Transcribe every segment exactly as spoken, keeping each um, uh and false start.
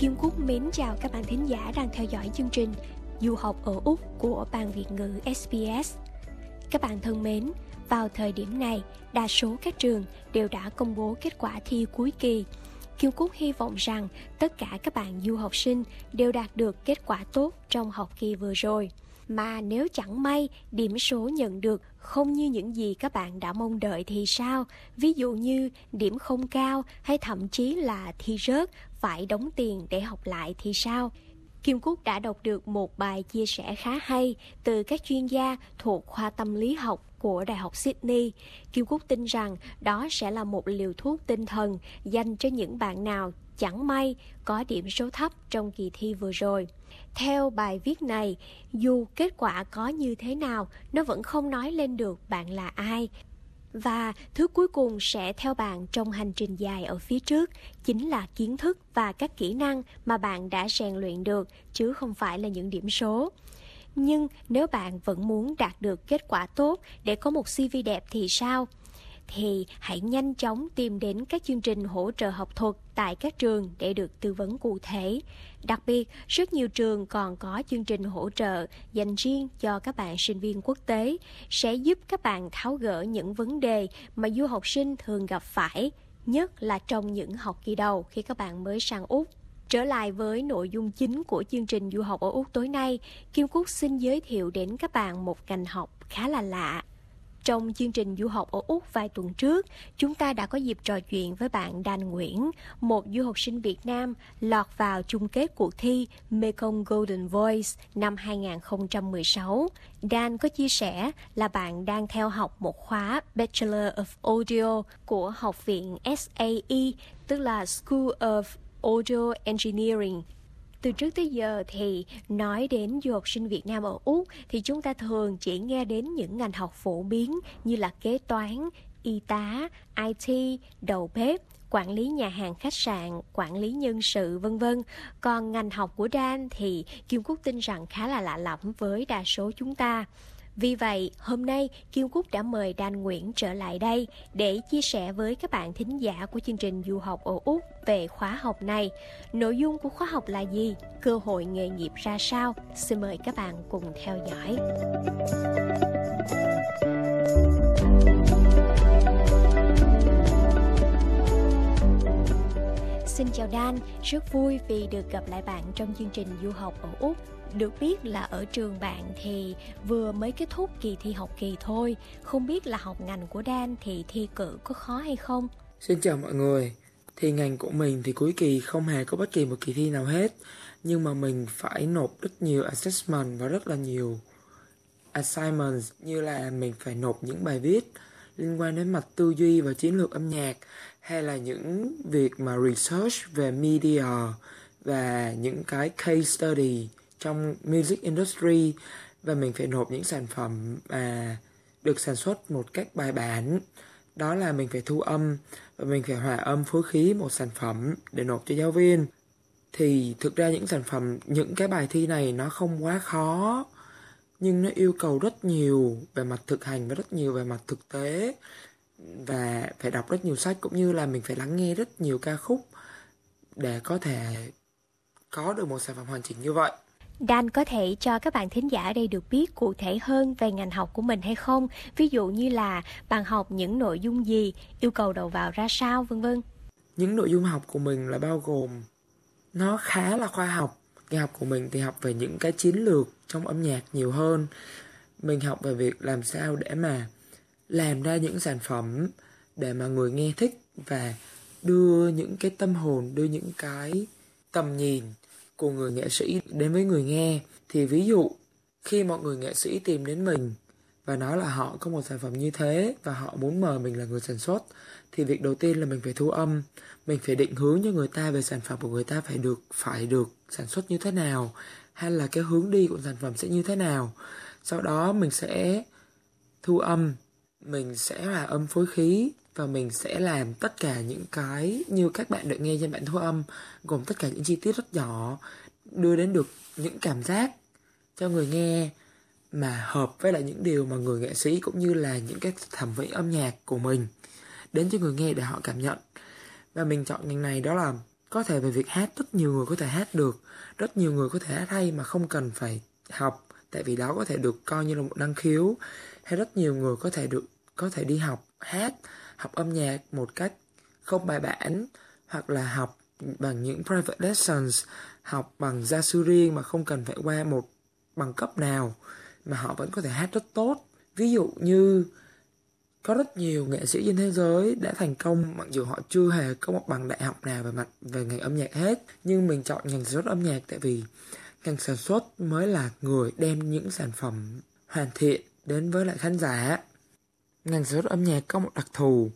Kim Cúc mến chào các bạn thính giả đang theo dõi chương trình Du học ở Úc của Ban Việt ngữ ét bê ét. Các bạn thân mến, vào thời điểm này, đa số các trường đều đã công bố kết quả thi cuối kỳ. Kim Cúc hy vọng rằng tất cả các bạn du học sinh đều đạt được kết quả tốt trong học kỳ vừa rồi. Mà nếu chẳng may điểm số nhận được không như những gì các bạn đã mong đợi thì sao? Ví dụ như điểm không cao hay thậm chí là thi rớt, phải đóng tiền để học lại thì sao? Kim Cúc đã đọc được một bài chia sẻ khá hay từ các chuyên gia thuộc khoa tâm lý học của Đại học Sydney. Kim Cúc tin rằng đó sẽ là một liều thuốc tinh thần dành cho những bạn nào chẳng may có điểm số thấp trong kỳ thi vừa rồi. Theo bài viết này, dù kết quả có như thế nào, nó vẫn không nói lên được bạn là ai. Và thứ cuối cùng sẽ theo bạn trong hành trình dài ở phía trước chính là kiến thức và các kỹ năng mà bạn đã rèn luyện được, chứ không phải là những điểm số. Nhưng nếu bạn vẫn muốn đạt được kết quả tốt để có một xê vê đẹp thì sao? Thì hãy nhanh chóng tìm đến các chương trình hỗ trợ học thuật tại các trường để được tư vấn cụ thể. Đặc biệt, rất nhiều trường còn có chương trình hỗ trợ dành riêng cho các bạn sinh viên quốc tế, sẽ giúp các bạn tháo gỡ những vấn đề mà du học sinh thường gặp phải, nhất là trong những học kỳ đầu khi các bạn mới sang Úc. Trở lại với nội dung chính của chương trình du học ở Úc tối nay, Kim Cúc xin giới thiệu đến các bạn một ngành học khá là lạ. Trong chương trình du học ở Úc vài tuần trước, chúng ta đã có dịp trò chuyện với bạn Đan Nguyễn, một du học sinh Việt Nam lọt vào chung kết cuộc thi Mekong Golden Voice năm hai không một sáu. Dan có chia sẻ là bạn đang theo học một khóa Bachelor of Audio của Học viện ét a e, tức là School of Audio Engineering. Từ trước tới giờ thì nói đến du học sinh Việt Nam ở Úc thì chúng ta thường chỉ nghe đến những ngành học phổ biến như là kế toán, y tá, i tê, đầu bếp, quản lý nhà hàng khách sạn, quản lý nhân sự vân vân. Còn ngành học của Dan thì Kim Cúc tin rằng khá là lạ lẫm với đa số chúng ta. Vì vậy, hôm nay Kim Cúc đã mời Dan Nguyễn trở lại đây để chia sẻ với các bạn thính giả của chương trình du học ở Úc về khóa học này. Nội dung của khóa học là gì? Cơ hội nghề nghiệp ra sao? Xin mời các bạn cùng theo dõi. Xin chào Dan, rất vui vì được gặp lại bạn trong chương trình du học ở Úc. Được biết là ở trường bạn thì vừa mới kết thúc kỳ thi học kỳ thôi. Không biết là học ngành của Dan thì thi cử có khó hay không? Xin chào mọi người. Thì ngành của mình thì cuối kỳ không hề có bất kỳ một kỳ thi nào hết. Nhưng mà mình phải nộp rất nhiều assessment và rất là nhiều assignments, như là mình phải nộp những bài viết liên quan đến mặt tư duy và chiến lược âm nhạc, hay là những việc mà research về media và những cái case study trong music industry, và mình phải nộp những sản phẩm mà được sản xuất một cách bài bản. Đó là mình phải thu âm và mình phải hòa âm phối khí một sản phẩm để nộp cho giáo viên. Thì thực ra những sản phẩm, những cái bài thi này nó không quá khó, nhưng nó yêu cầu rất nhiều về mặt thực hành và rất nhiều về mặt thực tế, và phải đọc rất nhiều sách, cũng như là mình phải lắng nghe rất nhiều ca khúc để có thể có được một sản phẩm hoàn chỉnh như vậy. Dan có thể cho các bạn thính giả ở đây được biết cụ thể hơn về ngành học của mình hay không? Ví dụ như là bạn học những nội dung gì, yêu cầu đầu vào ra sao, vân vân. Những nội dung học của mình là bao gồm, nó khá là khoa học. Cái học của mình thì học về những cái chiến lược trong âm nhạc nhiều hơn. Mình học về việc làm sao để mà làm ra những sản phẩm để mà người nghe thích, và đưa những cái tâm hồn, đưa những cái tầm nhìn của người nghệ sĩ đến với người nghe. Thì ví dụ khi mọi người nghệ sĩ tìm đến mình và nói là họ có một sản phẩm như thế và họ muốn mời mình là người sản xuất, thì việc đầu tiên là mình phải thu âm, mình phải định hướng cho người ta về sản phẩm của người ta phải được phải được sản xuất như thế nào, hay là cái hướng đi của sản phẩm sẽ như thế nào. Sau đó mình sẽ thu âm, mình sẽ hòa âm phối khí, và mình sẽ làm tất cả những cái như các bạn được nghe trên bản thu âm, gồm tất cả những chi tiết rất nhỏ, đưa đến được những cảm giác cho người nghe mà hợp với lại những điều mà người nghệ sĩ cũng như là những cái thẩm mỹ âm nhạc của mình đến cho người nghe để họ cảm nhận. Và mình chọn ngành này đó là Có thể về việc hát, rất nhiều người có thể hát được, rất nhiều người có thể hát hay mà không cần phải học, tại vì đó có thể được coi như là một năng khiếu. Hay rất nhiều người có thể được có thể đi học hát, học âm nhạc một cách không bài bản, hoặc là học bằng những private lessons, học bằng gia sư riêng mà không cần phải qua một bằng cấp nào, mà họ vẫn có thể hát rất tốt. Ví dụ như có rất nhiều nghệ sĩ trên thế giới đã thành công mặc dù họ chưa hề có một bằng đại học nào về mặt về ngành âm nhạc hết. Nhưng mình chọn ngành sản xuất âm nhạc tại vì ngành sản xuất mới là người đem những sản phẩm hoàn thiện đến với lại khán giả. Ngành sản xuất âm nhạc có một đặc thù,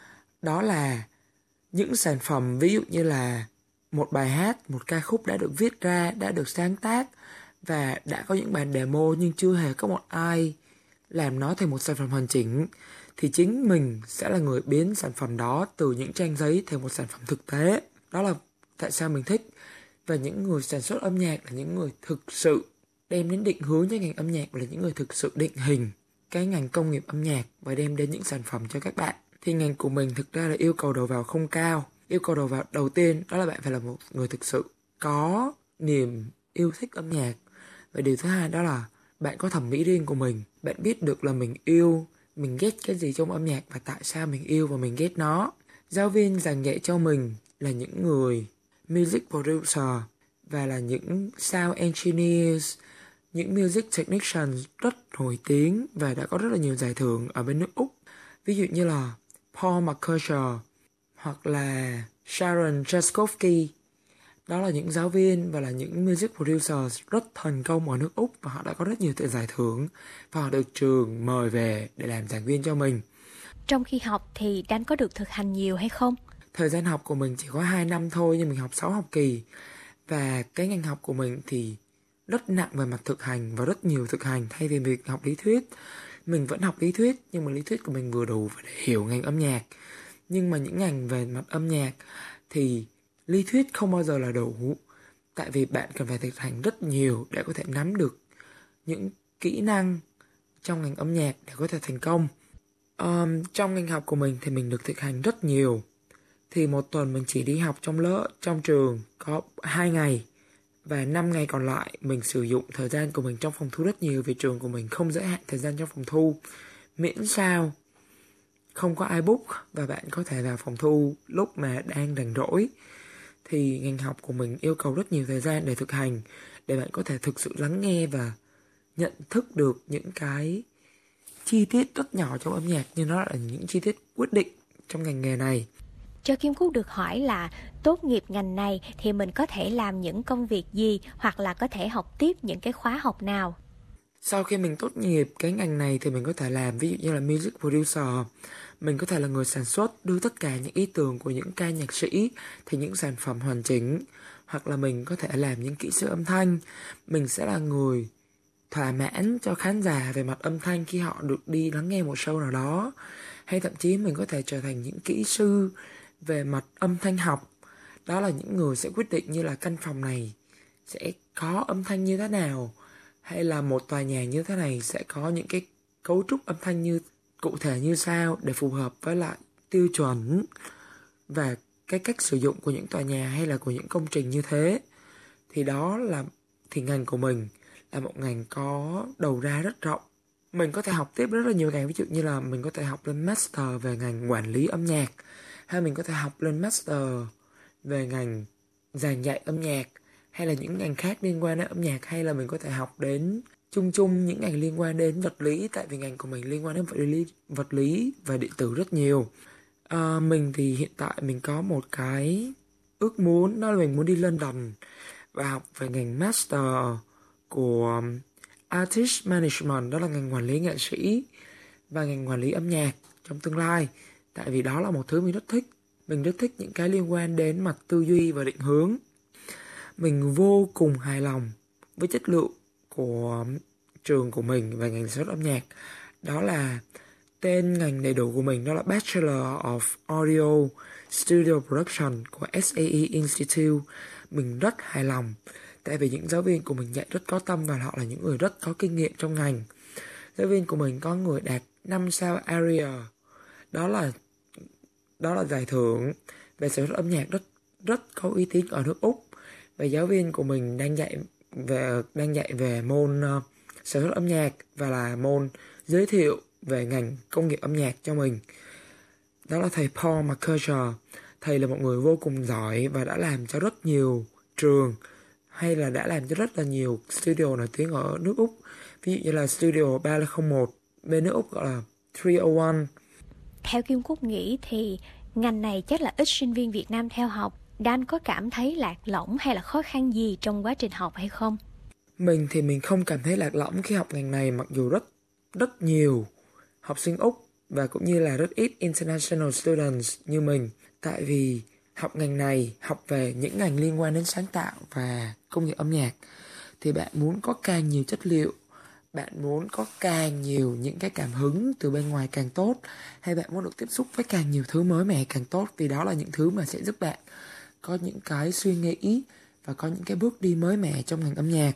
đó là những sản phẩm ví dụ như là một bài hát, một ca khúc đã được viết ra, đã được sáng tác và đã có những bản demo nhưng chưa hề có một ai làm nó thành một sản phẩm hoàn chỉnh, thì chính mình sẽ là người biến sản phẩm đó từ những trang giấy thành một sản phẩm thực tế. Đó là tại sao mình thích. Và những người sản xuất âm nhạc là những người thực sự đem đến định hướng cho ngành âm nhạc, là những người thực sự định hình cái ngành công nghiệp âm nhạc và đem đến những sản phẩm cho các bạn. Thì ngành của mình thực ra là yêu cầu đầu vào không cao. Yêu cầu đầu vào đầu tiên đó là bạn phải là một người thực sự có niềm yêu thích âm nhạc. Và điều thứ hai đó là bạn có thẩm mỹ riêng của mình. Bạn biết được là mình yêu, mình ghét cái gì trong âm nhạc và tại sao mình yêu và mình ghét nó. Giáo viên giảng dạy cho mình là những người music producer và là những sound engineers, những music technicians rất nổi tiếng và đã có rất là nhiều giải thưởng ở bên nước Úc. Ví dụ như là Paul McCartney hoặc là Sharon Jaskowski. Đó là những giáo viên và là những music producers rất thành công ở nước Úc và họ đã có rất nhiều giải thưởng và họ được trường mời về để làm giảng viên cho mình. Trong khi học thì Đan có được thực hành nhiều hay không? Thời gian học của mình chỉ có hai năm thôi nhưng mình học sáu học kỳ. Và cái ngành học của mình thì rất nặng về mặt thực hành và rất nhiều thực hành thay vì việc học lý thuyết. Mình vẫn học lý thuyết nhưng mà lý thuyết của mình vừa đủ để hiểu ngành âm nhạc. Nhưng mà những ngành về mặt âm nhạc thì lý thuyết không bao giờ là đủ. Tại vì bạn cần phải thực hành rất nhiều để có thể nắm được những kỹ năng trong ngành âm nhạc để có thể thành công. Um, trong ngành học của mình thì mình được thực hành rất nhiều. Thì một tuần mình chỉ đi học trong lớp, trong trường có hai ngày. Và năm ngày còn lại mình sử dụng thời gian của mình trong phòng thu rất nhiều. Vì trường của mình không giới hạn thời gian trong phòng thu, miễn sao không có ai book và bạn có thể vào phòng thu lúc mà đang rảnh rỗi. Thì ngành học của mình yêu cầu rất nhiều thời gian để thực hành, để bạn có thể thực sự lắng nghe và nhận thức được những cái chi tiết rất nhỏ trong âm nhạc, nhưng nó là những chi tiết quyết định trong ngành nghề này. Cho Kim Cúc được hỏi là tốt nghiệp ngành này thì mình có thể làm những công việc gì hoặc là có thể học tiếp những cái khóa học nào? Sau khi mình tốt nghiệp cái ngành này thì mình có thể làm ví dụ như là music producer. Mình có thể là người sản xuất, đưa tất cả những ý tưởng của những ca nhạc sĩ thành những sản phẩm hoàn chỉnh. Hoặc là mình có thể làm những kỹ sư âm thanh. Mình sẽ là người thỏa mãn cho khán giả về mặt âm thanh khi họ được đi lắng nghe một show nào đó. Hay thậm chí mình có thể trở thành những kỹ sư về mặt âm thanh học. Đó là những người sẽ quyết định như là căn phòng này sẽ có âm thanh như thế nào, hay là một tòa nhà như thế này sẽ có những cái cấu trúc âm thanh như cụ thể như sao để phù hợp với lại tiêu chuẩn và cái cách sử dụng của những tòa nhà hay là của những công trình như thế. Thì đó là thì ngành của mình là một ngành có đầu ra rất rộng. Mình có thể học tiếp rất là nhiều ngành, ví dụ như là mình có thể học lên master về ngành quản lý âm nhạc, hay mình có thể học lên master về ngành giảng dạy âm nhạc, hay là những ngành khác liên quan đến âm nhạc, hay là mình có thể học đến chung chung những ngành liên quan đến vật lý, tại vì ngành của mình liên quan đến vật lý, vật lý và điện tử rất nhiều. À, mình thì hiện tại mình có một cái ước muốn, đó là mình muốn đi London và học về ngành master của Artist Management, đó là ngành quản lý nghệ sĩ và ngành quản lý âm nhạc trong tương lai. Tại vì đó là một thứ mình rất thích. Mình rất thích những cái liên quan đến mặt tư duy và định hướng. Mình vô cùng hài lòng với chất lượng của trường của mình và ngành sản xuất âm nhạc. Đó là tên ngành đầy đủ của mình, đó là Bachelor of Audio Studio Production của ét a e Institute. Mình rất hài lòng tại vì những giáo viên của mình dạy rất có tâm và họ là những người rất có kinh nghiệm trong ngành. Giáo viên của mình có người đạt năm sao area. Đó là đó là giải thưởng về sản xuất âm nhạc rất rất có uy tín ở nước Úc. Và giáo viên của mình đang dạy về, đang dạy về môn uh, sở hữu âm nhạc và là môn giới thiệu về ngành công nghiệp âm nhạc cho mình. Đó là thầy Paul McCurcher. Thầy là một người vô cùng giỏi và đã làm cho rất nhiều trường hay là đã làm cho rất là nhiều studio nổi tiếng ở nước Úc. Ví dụ như là studio ba không một, bên nước Úc gọi là ba không một. Theo Kim Cúc nghĩ thì ngành này chắc là ít sinh viên Việt Nam theo học. Dan có cảm thấy lạc lõng hay là khó khăn gì trong quá trình học hay không? Mình thì mình không cảm thấy lạc lõng khi học ngành này, mặc dù rất rất nhiều học sinh Úc và cũng như là rất ít international students như mình. Tại vì học ngành này, học về những ngành liên quan đến sáng tạo và công nghiệp âm nhạc thì bạn muốn có càng nhiều chất liệu, bạn muốn có càng nhiều những cái cảm hứng từ bên ngoài càng tốt, hay bạn muốn được tiếp xúc với càng nhiều thứ mới mẻ càng tốt, vì đó là những thứ mà sẽ giúp bạn có những cái suy nghĩ và có những cái bước đi mới mẻ trong ngành âm nhạc.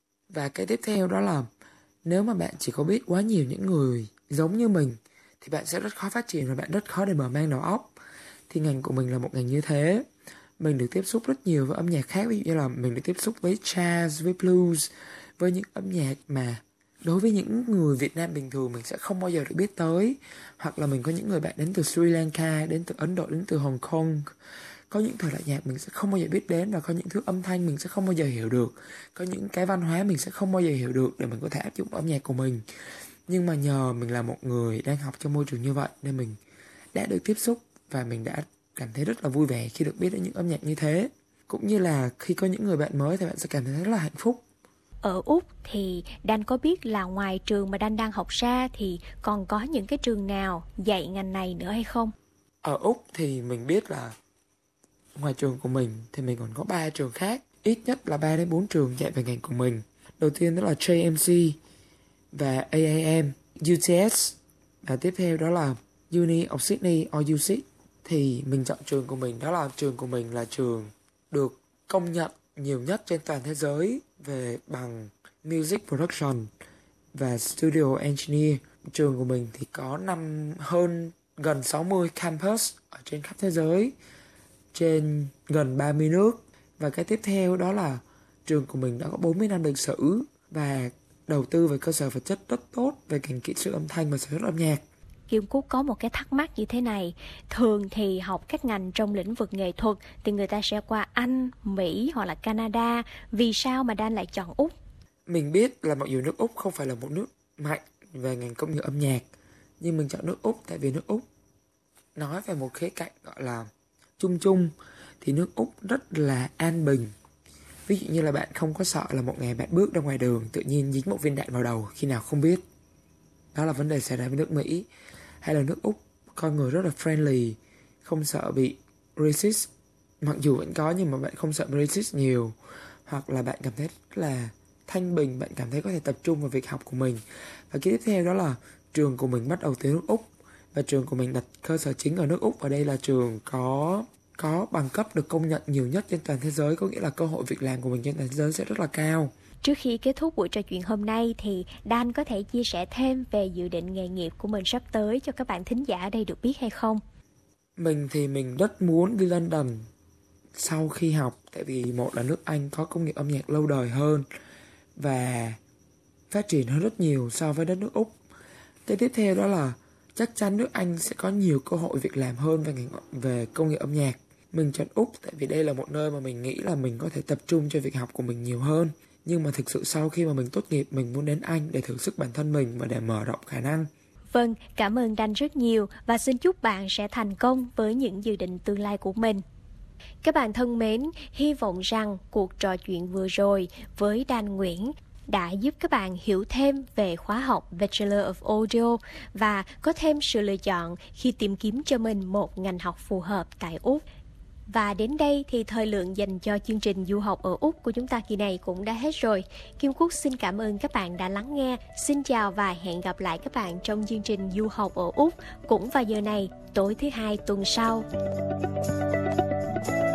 Và cái tiếp theo đó là nếu mà bạn chỉ có biết quá nhiều những người giống như mình thì bạn sẽ rất khó phát triển và bạn rất khó để mở mang đầu óc. Thì ngành của mình là một ngành như thế. Mình được tiếp xúc rất nhiều với âm nhạc khác, ví dụ như là mình được tiếp xúc với jazz, với blues, với những âm nhạc mà đối với những người Việt Nam bình thường mình sẽ không bao giờ được biết tới. Hoặc là mình có những người bạn đến từ Sri Lanka, đến từ Ấn Độ, đến từ Hồng Kông. Có những thể loại nhạc mình sẽ không bao giờ biết đến, và có những thứ âm thanh mình sẽ không bao giờ hiểu được. Có những cái văn hóa mình sẽ không bao giờ hiểu được để mình có thể áp dụng âm nhạc của mình. Nhưng mà nhờ mình là một người đang học trong môi trường như vậy nên mình đã được tiếp xúc và mình đã cảm thấy rất là vui vẻ khi được biết đến những âm nhạc như thế. Cũng như là khi có những người bạn mới thì bạn sẽ cảm thấy rất là hạnh phúc. Ở Úc thì Dan có biết là ngoài trường mà Dan đang học ra thì còn có những cái trường nào dạy ngành này nữa hay không? Ở Úc thì mình biết là ngoài trường của mình thì mình còn có ba trường khác. Ít nhất là ba đến bốn trường dạy về ngành của mình. Đầu tiên đó là J M C và A A M, U T S. Và tiếp theo đó là Uni of Sydney or U S I C. Thì mình chọn trường của mình, đó là trường của mình là trường được công nhận nhiều nhất trên toàn thế giới về bằng Music Production và Studio Engineer. Trường của mình thì có năm hơn gần sáu mươi campus ở trên khắp thế giới, trên gần ba mươi nước. Và cái tiếp theo đó là trường của mình đã có bốn mươi năm lịch sử và đầu tư về cơ sở vật chất rất tốt về ngành kỹ sư âm thanh và sở hữu âm nhạc. Kim Cúc có một cái thắc mắc như thế này. Thường thì học các ngành trong lĩnh vực nghệ thuật thì người ta sẽ qua Anh, Mỹ hoặc là Canada. Vì sao mà Dan lại chọn Úc? Mình biết là mặc dù nước Úc không phải là một nước mạnh về ngành công nghiệp âm nhạc, nhưng mình chọn nước Úc tại vì nước Úc nói về một khía cạnh gọi là chung chung thì nước Úc rất là an bình. Ví dụ như là bạn không có sợ là một ngày bạn bước ra ngoài đường tự nhiên dính một viên đạn vào đầu khi nào không biết. Đó là vấn đề xảy ra với nước Mỹ. Hay là nước Úc, con người rất là friendly, không sợ bị racist. Mặc dù vẫn có nhưng mà bạn không sợ racist nhiều. Hoặc là bạn cảm thấy rất là thanh bình, bạn cảm thấy có thể tập trung vào việc học của mình. Và cái tiếp theo đó là trường của mình bắt đầu từ nước Úc. Và trường của mình đặt cơ sở chính ở nước Úc. Và đây là trường có có bằng cấp được công nhận nhiều nhất trên toàn thế giới. Có nghĩa là cơ hội việc làm của mình trên toàn thế giới sẽ rất là cao. Trước khi kết thúc buổi trò chuyện hôm nay thì Dan có thể chia sẻ thêm về dự định nghề nghiệp của mình sắp tới cho các bạn thính giả ở đây được biết hay không? Mình thì mình rất muốn đi London sau khi học. Tại vì một là nước Anh có công nghiệp âm nhạc lâu đời hơn và phát triển hơn rất nhiều so với đất nước Úc. Cái tiếp theo đó là chắc chắn nước Anh sẽ có nhiều cơ hội việc làm hơn về ngành về công nghiệp âm nhạc. Mình chọn Úc tại vì đây là một nơi mà mình nghĩ là mình có thể tập trung cho việc học của mình nhiều hơn. Nhưng mà thực sự sau khi mà mình tốt nghiệp, mình muốn đến Anh để thử sức bản thân mình và để mở rộng khả năng. Vâng, cảm ơn Dan rất nhiều và xin chúc bạn sẽ thành công với những dự định tương lai của mình. Các bạn thân mến, hy vọng rằng cuộc trò chuyện vừa rồi với Dan Nguyễn đã giúp các bạn hiểu thêm về khóa học Bachelor of Audio và có thêm sự lựa chọn khi tìm kiếm cho mình một ngành học phù hợp tại Úc. Và đến đây thì thời lượng dành cho chương trình du học ở Úc của chúng ta kỳ này cũng đã hết rồi. Kim Cúc xin cảm ơn các bạn đã lắng nghe. Xin chào và hẹn gặp lại các bạn trong chương trình du học ở Úc cũng vào giờ này tối thứ hai tuần sau.